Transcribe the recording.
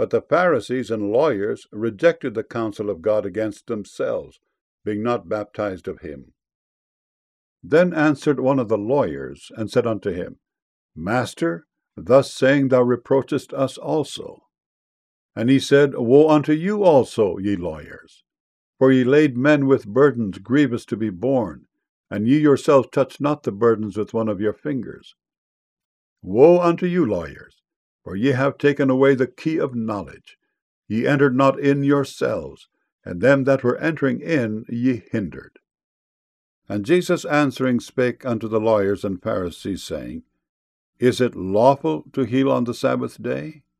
But the Pharisees and lawyers rejected the counsel of God against themselves, being not baptized of him. Then answered one of the lawyers, and said unto him, Master, thus saying thou reproachest us also. And he said, Woe unto you also, ye lawyers! For ye laid men with burdens grievous to be borne, and ye yourselves touched not the burdens with one of your fingers. Woe unto you, lawyers! For ye have taken away the key of knowledge. Ye entered not in yourselves, and them that were entering in ye hindered. And Jesus answering spake unto the lawyers and Pharisees, saying, Is it lawful to heal on the Sabbath day?